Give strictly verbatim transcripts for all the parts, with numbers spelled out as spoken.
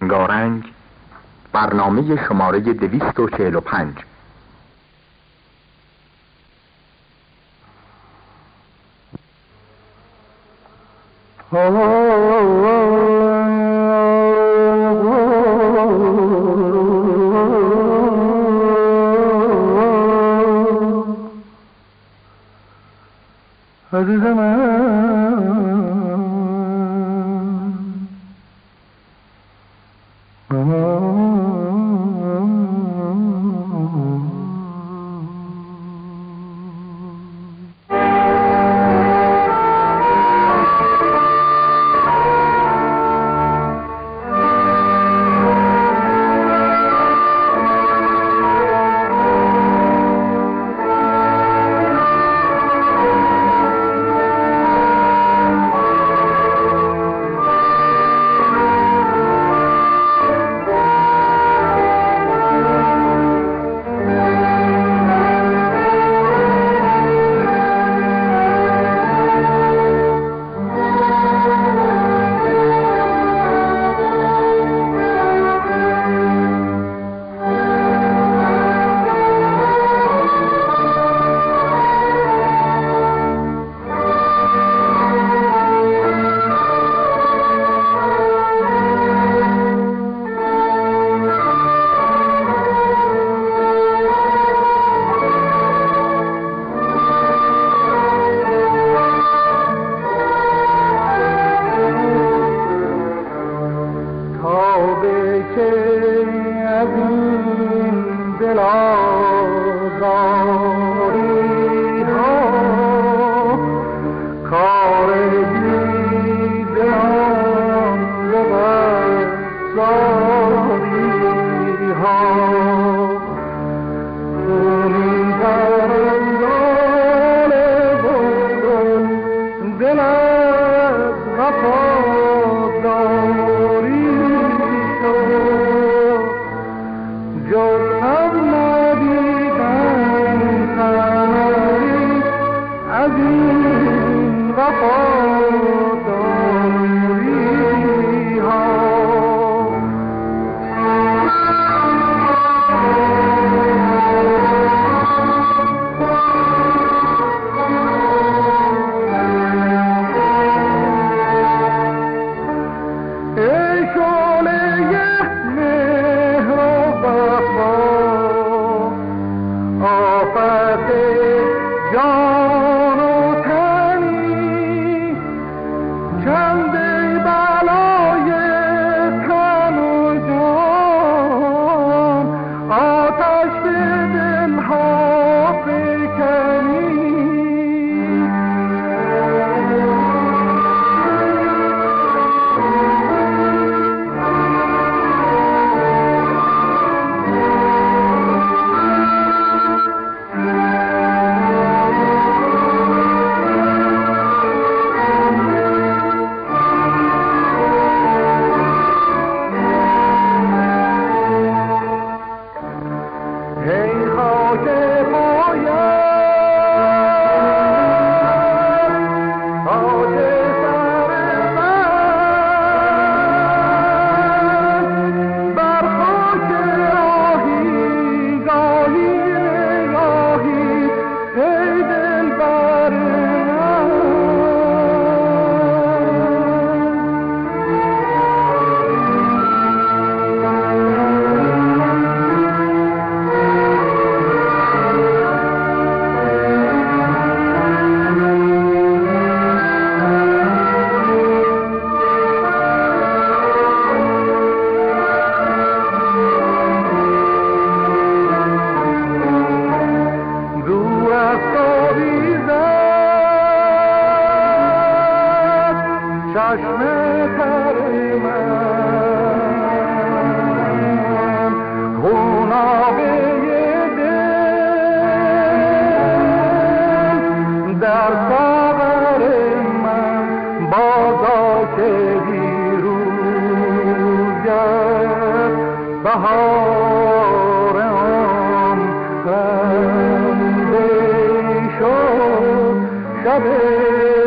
رنگارنگ، برنامه شماره دویست و چهل و پنج. عزیز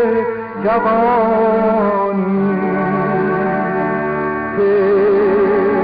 جوانی که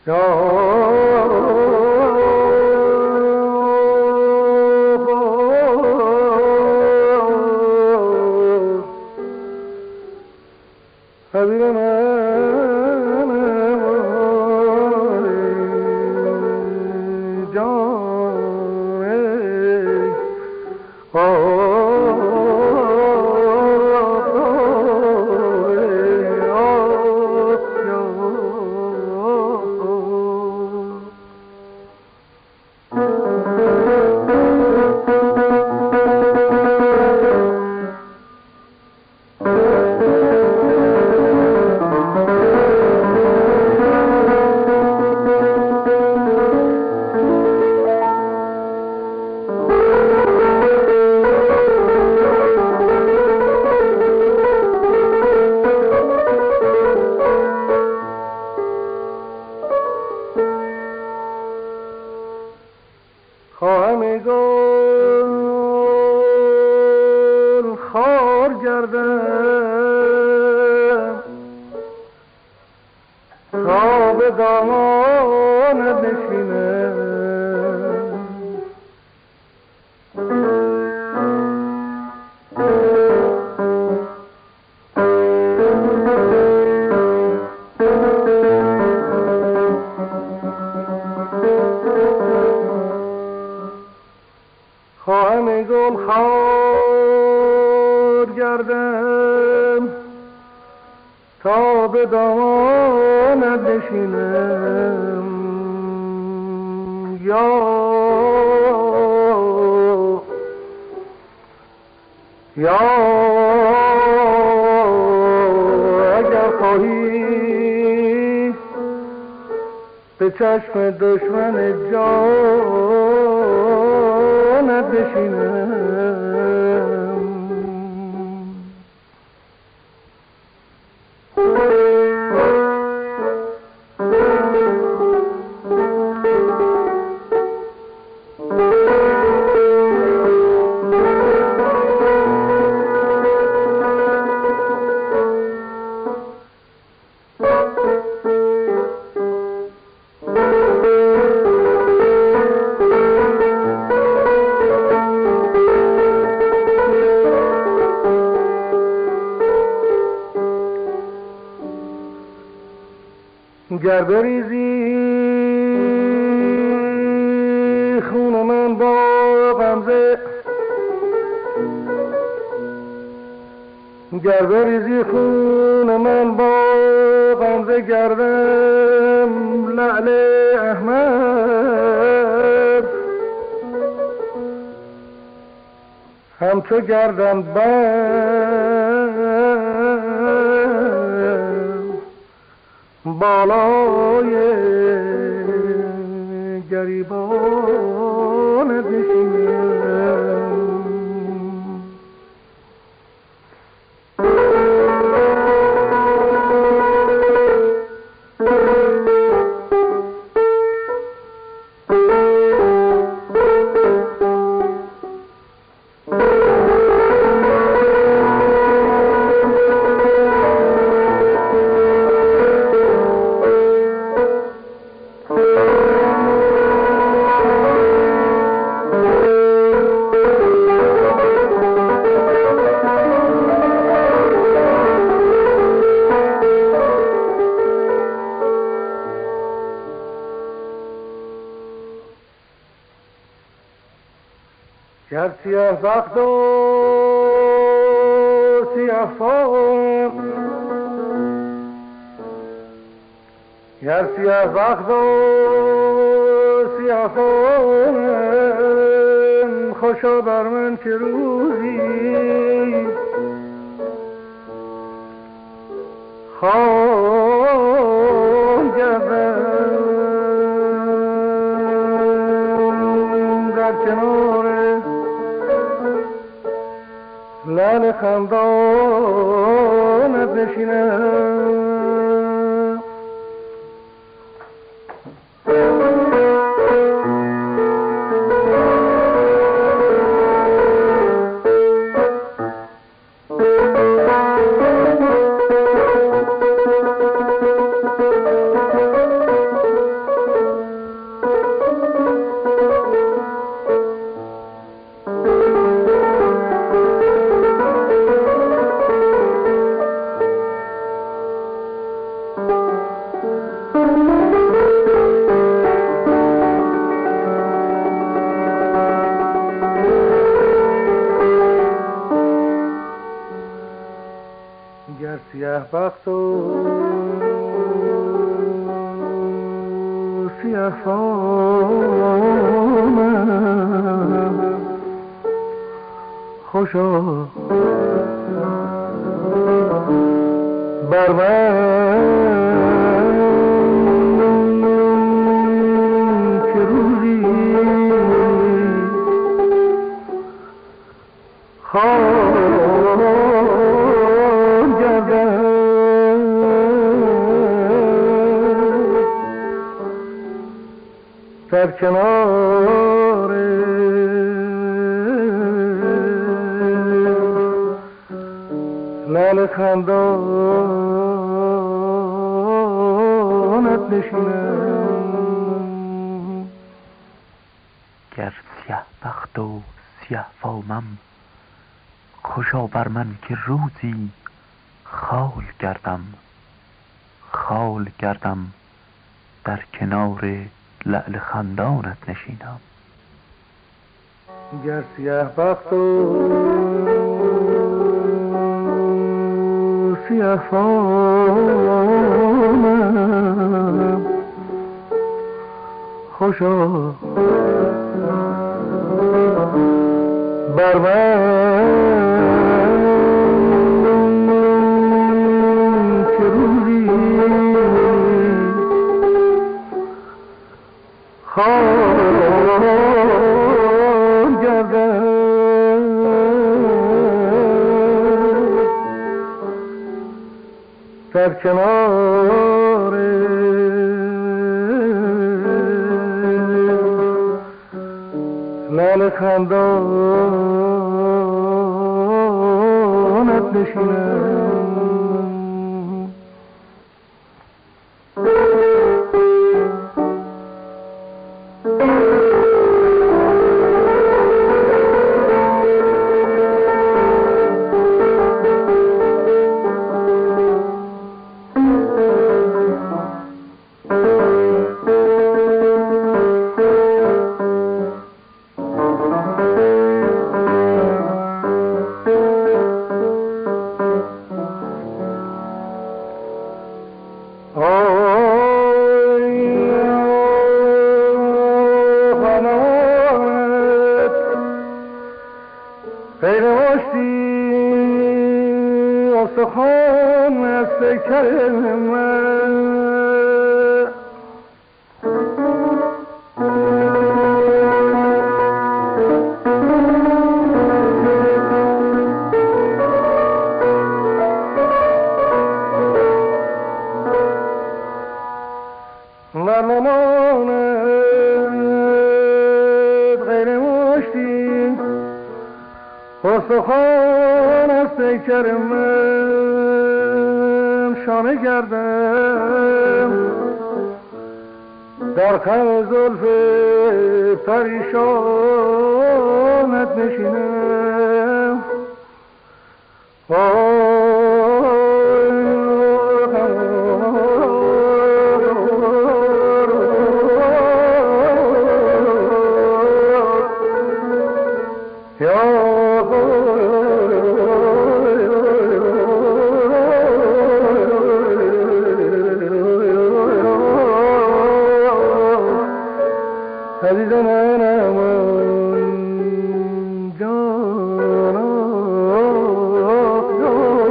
چشم دشمن جانت بشینم گر بریزی خون من با غمزه گر بریزی خون من با غمزه گردم لعل احمد همچو گردم بند بالای گریبان نشینم گر سیاه بخت و سیاه فام گر سیاه بخت و سیاه فام خوشا بر من که روزی خام گردم در کنار لعل خندانت نشینم سیه فامم خوشا بر من که روزی خواهم گردم در کنار لعل خندانت نشینم. گر سیه بخت و سیه فامم خوشا بر من که روزی خال گردم خال گردم در کنار لعل خندانت نشینم. گر سیه بخت و سیه فامم خوشا بر من که روزی خواهم گردم در کنار لعل خندانت نشینم. استخوان از پیکر من نماند غیر مشتی استخوان از پیکر من شانه گردم در خم زلف پریشانت نشینم. عزیز منم جانا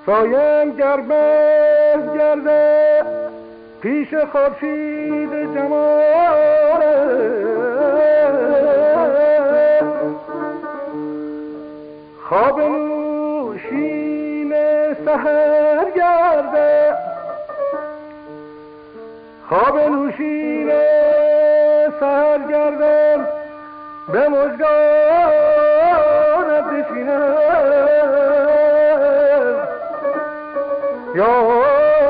سایم گر به گرده پیش خورشید جمال خواب نوشین سحر گرده خواب نوشین سحر گرده به مژگانت بشینم یا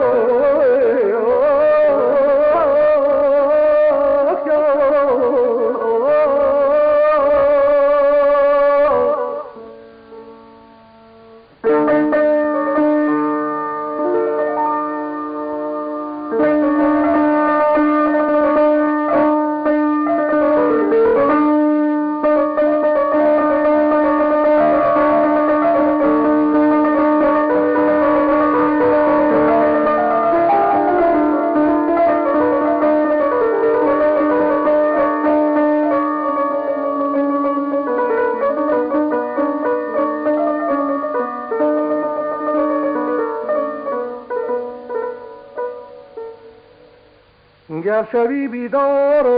گر شوی بیدار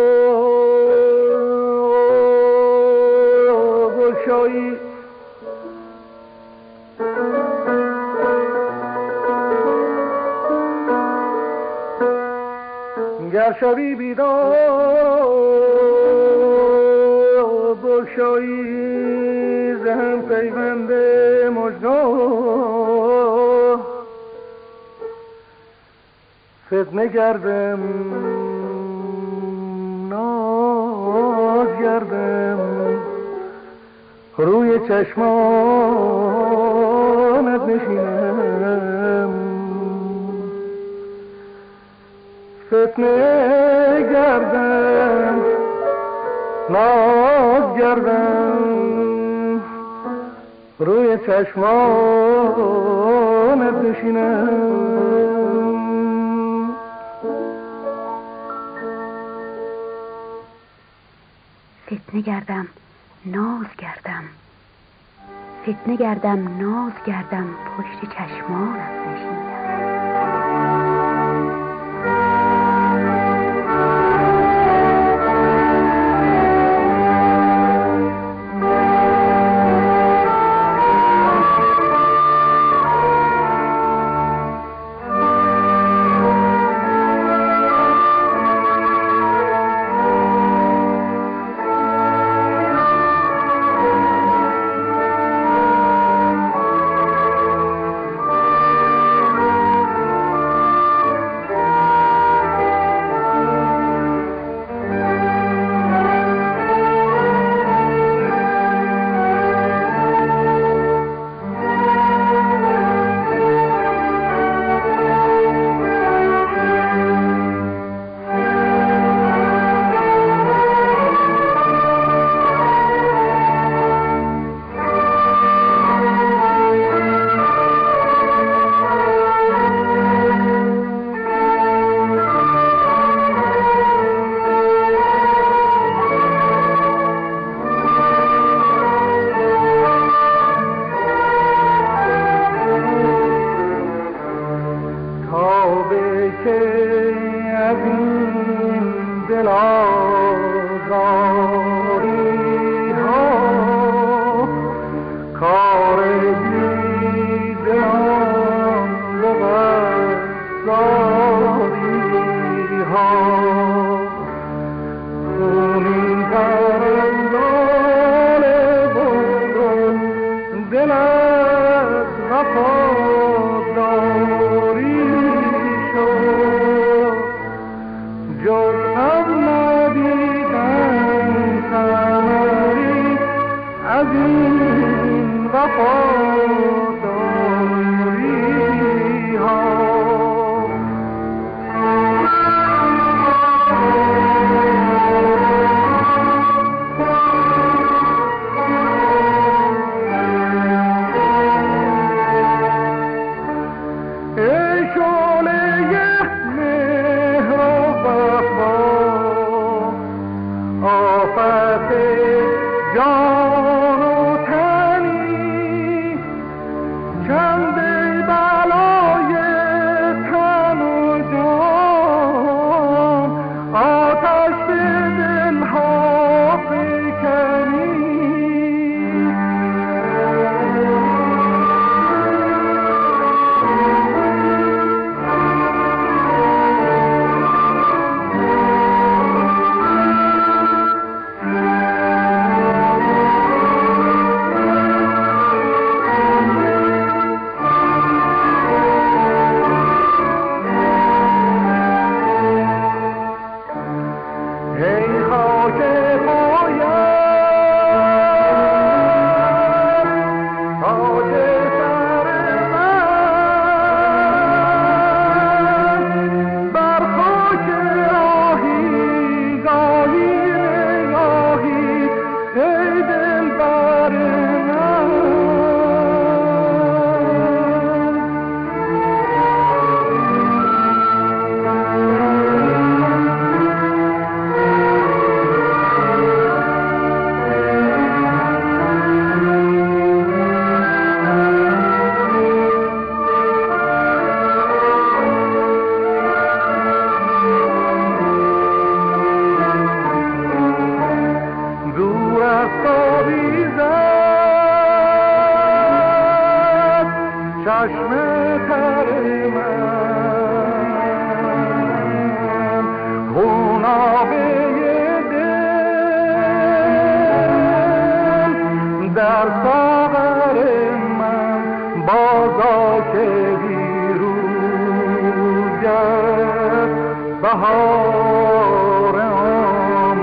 و گلشایی گر شوی بیدار و گلشایی زهم پیوند مژگان فتنه گردم ناز گردم روی چشمانت نشینم فتنه گردم ناز گردم روی چشمانت نشینم فتنه گردم ناز گردم فتنه گردم ناز گردم پشت چشمانت نشینم جان و تنی چند بر چشم تر من خونابه دل در ساغر من بازا که بیروز گرد بهارم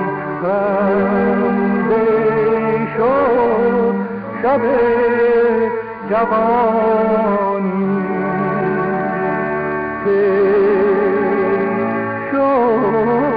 خنده شد شب جوانی که شد.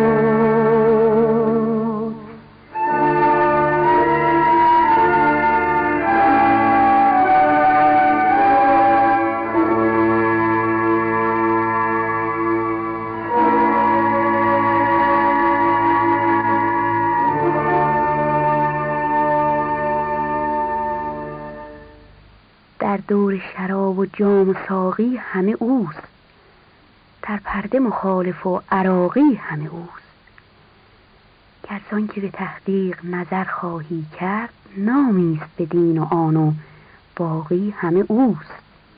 در دور شراب و جام و ساقی همه اوست، در پرده مخالف و عراقی همه اوست. گرزان که به تحقیق نظر خواهی کرد، نامیست به دین و آن و باقی همه اوست.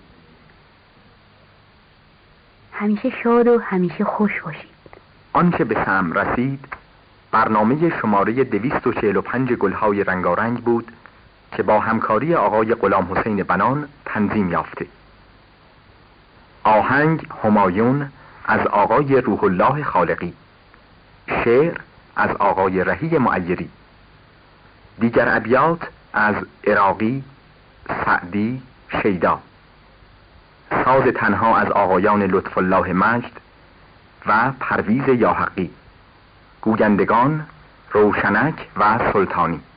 همیشه شاد و همیشه خوش باشید. آنچه به سم رسید برنامه شماره دویست و چهل و پنج گلهای رنگارنگ بود که با همکاری آقای غلام حسین بنان تنظیم یافته. آهنگ همایون از آقای روح الله خالقی، شعر از آقای رهی معیری، دیگر ابیات از عراقی، سعدی، شیدا، ساز تنها از آقایان لطف الله مجد و پرویز یاحقی، گویندگان روشنک و سلطانی.